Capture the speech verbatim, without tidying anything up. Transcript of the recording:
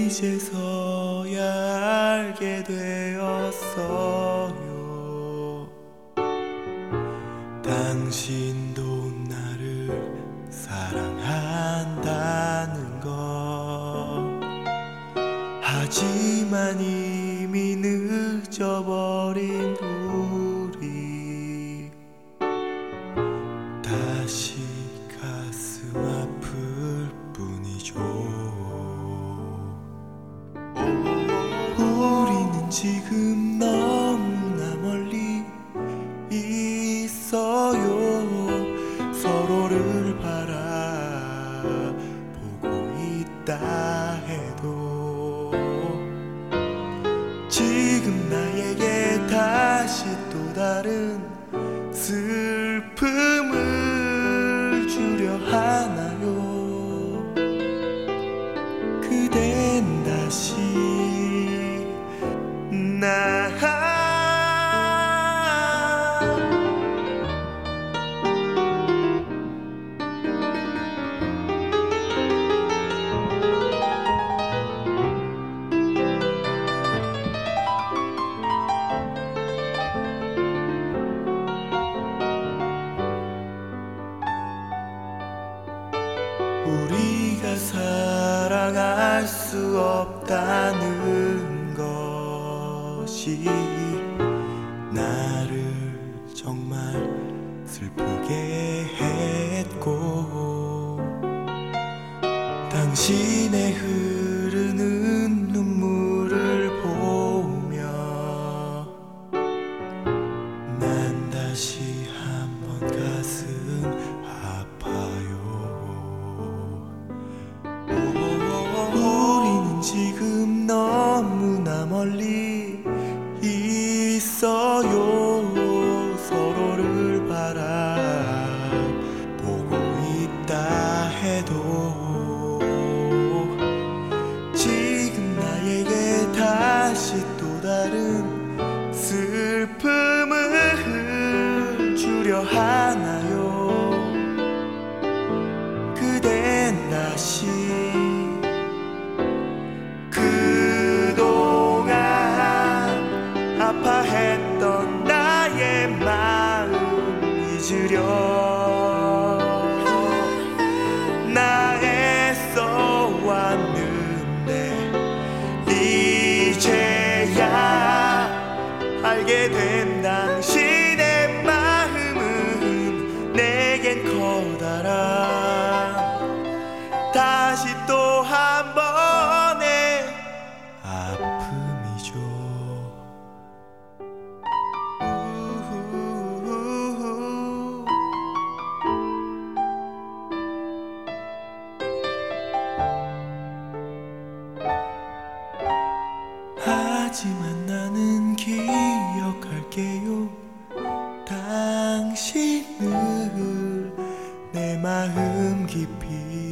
이제서야 알게 되었어요. 당신도 나를 사랑한다는 것. 하지만 이미 늦어버린 우리, 다시 가슴 아플 뿐이죠. 우리는 지금 너무나 멀리 있어요. 서로를 바라보고 있다 해도 지금 나에게 다시 또 다른 슬픔을 주려 하나요? 그댄 다시 나 우리가 사랑할 수 없다는 것이 나를 정말 슬프게 했고, 당신의 흐르는 눈물을 보며 난 다시 한번 가슴 아파요. 우리는 지금 너무나 멀리 있어요. 서로를 바라보고 있다 해도 지금 나에게 다시 또 다른 슬픔을 주려 하나요? 그댄 다시 아파했던 나의 마음 잊으려 나 애써 왔는데 이제야 알게 된 당신의 마음은 내겐 커다란 다시 또 한 번의 아픔이죠. 하지만 나는 기억할게요. 당신을 내 마음 깊이